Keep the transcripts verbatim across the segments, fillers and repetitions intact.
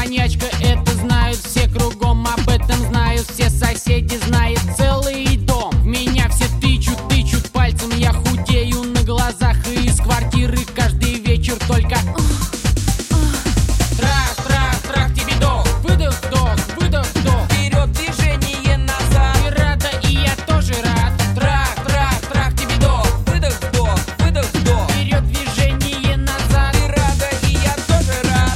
маньячка, это знают все кругом. Об этом знают все соседи, знает целый дом. В меня все тычут, тычут пальцем, я худею на глазах. И из квартиры каждый вечер только трах, трах, трах, тебе дох. Выдох, вдох, выдох, вдох. Вперед, движение назад. Ты рада, и я тоже рад. Трах, трах, трах, тебе дох. Выдох, вдох, выдох, вдох. Вперед, движение назад. Ты рада, и я тоже рад.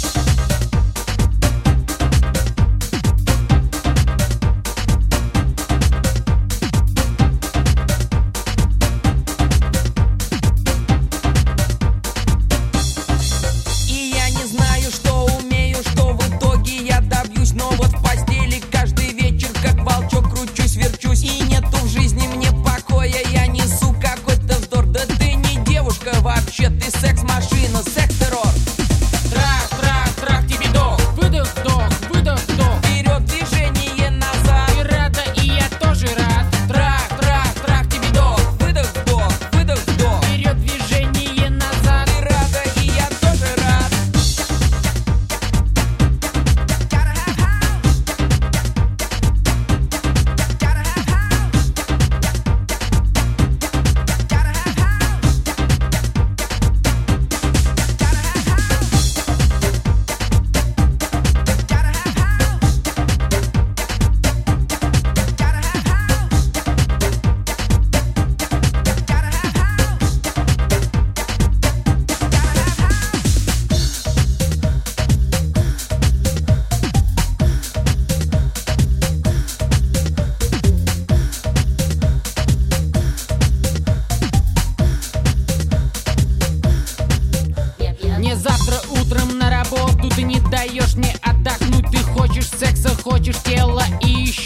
И я не знаю, что умею, что в итоге я добьюсь. Но вот в постели каждый вечер, как волчок, кручусь, верчусь. И нету в жизни мне покоя, я несу какой-то вздор. Да ты не девушка вообще, ты секс-машина, секс-террор. Трах, трах, трах, тебе дох. Выдох, вдох, выдох, вдох. Вперед, движение назад. Ты рада, и я тоже рад. Трах, трах, трах, тебе дох. Выдох, вдох, выдох, вдох. Вперед, движение назад. Ты рада, и я тоже рад. Мне завтра утром на работу, ты не даешь мне отдохнуть. Ты хочешь секса, хочешь тела и еще